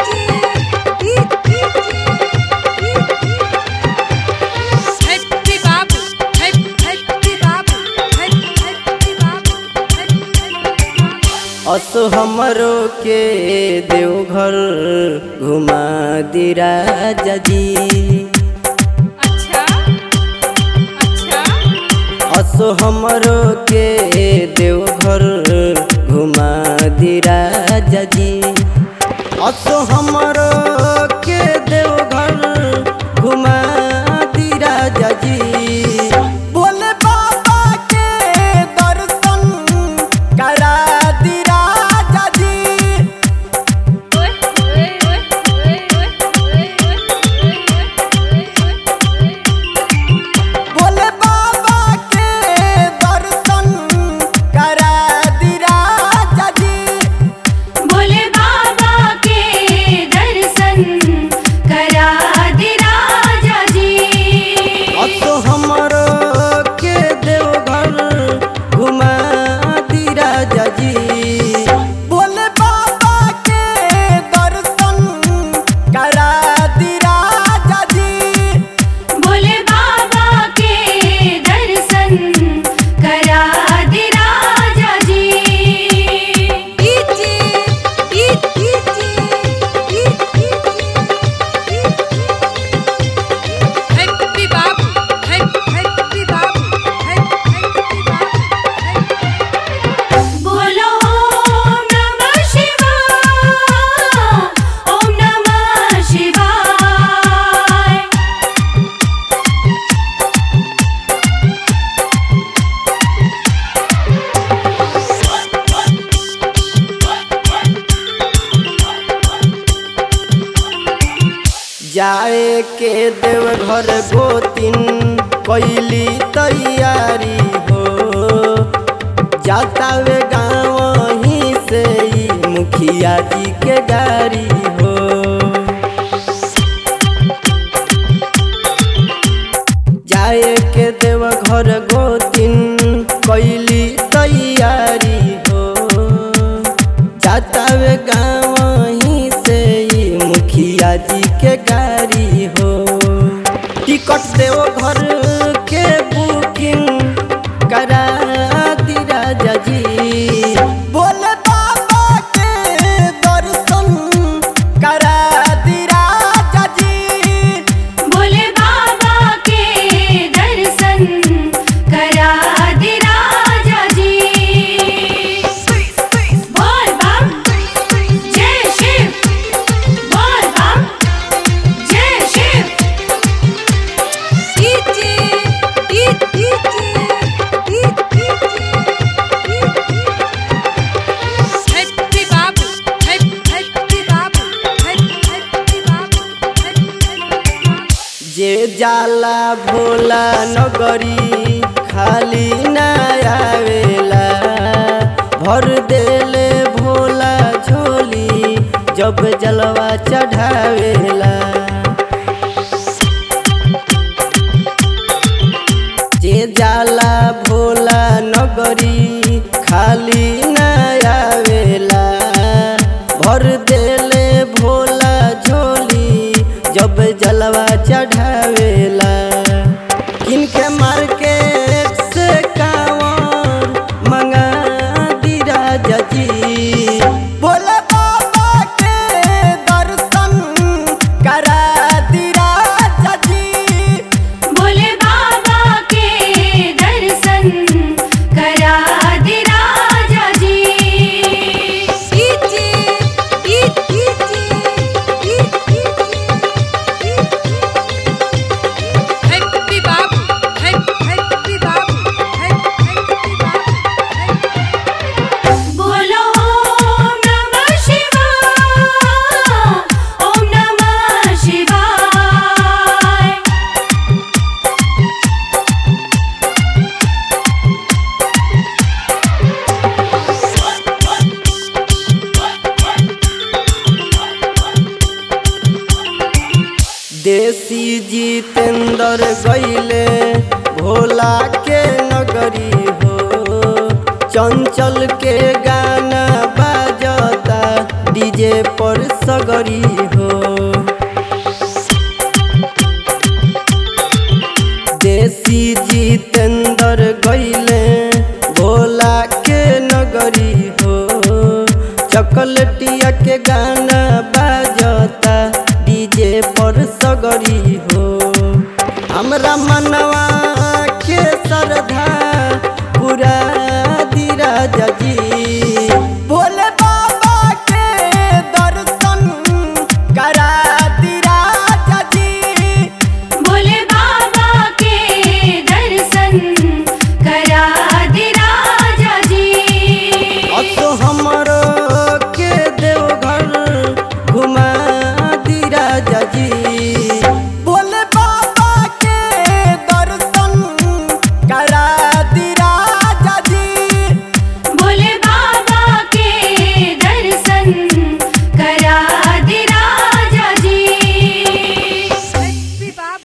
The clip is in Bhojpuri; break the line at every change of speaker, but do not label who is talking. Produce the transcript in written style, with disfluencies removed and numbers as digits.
असो हमरो के देवघर घुमा दी राजा जी।
अच्छा अच्छा
असो हमरो के देवघर घुमा दी राजा जी। असो हमरो के देवघर घुमा दी राजा जी। बोले बाबा के दर्शन करा दी राजा जी। बोले बाबा के दर्शन करा दी राजा जी।
बोले बाबा के दर्शन करा दे राजा जी।
असो हमरो के देवघर घुमा दी राजा जी। बोले बाबा के दर्शन करा दी राजा जी।
बोले बाबा के दर्शन करा दे राजा जी। हैप्पी बाबू हैप्पी बाबू बोलो ओम नमः शिवाय ओम नमः शिवाय।
जाए के देवघर गोतिन कैली तैयारी हो। जाता वे गाँव ही से ही मुखिया जी के गाड़ी हो। जाए के देवघर गोतिन कैली तैयारी हो। जाता वे गाँव ही से ही मुखिया जी के गाड़ी हो। टिकट देव घर के बुकिंग करा दी राजा जी। बोले बाबा के दर्शन करा दी राजा जी।
बोले बाबा के दर्शन करा दे राजा जी। बोल बम जय शिव बोल बम जय शिव। हैप्पी बाबू हैप्पी बाबू
जे जाला भोला नगरी खाली ना आवेला। भर देले भोला झोली जब जलवा चढ़ावेला। जे जाला भोला नगरी खाली ना आवेला। भर देले भोला झोली जब जलवा चढ़ावेला। किनके मार्केट से कांवर मंगा दी राजा जी। बोले बाबा के दर्शन करा दी राजा जी।
बोले बाबा के दर्शन करा दे राजा जी। हैप्पी बाबू हैप्पी बाबू बोलो ओम नमः शिवाय ओम नमः शिवाय।
देसी जितेंद्र गईले भोला के नगरी हो। चंचल के गाना बाजता डीजे पर सगरी हो। देसी जितेंद्र गईले भोला के नगरी हो। चॉकलेटिया के गाना बाजता डीजे पर सगरी हो। हमरा मनवा के श्रद्धा पूरा दी राजा जी। भोले बाबा के दर्शन करा दी राजा जी।
भोले बाबा के दर्शन करा दे राजा जी।
असो हमरो के देवघर घुमा दी राजा जी।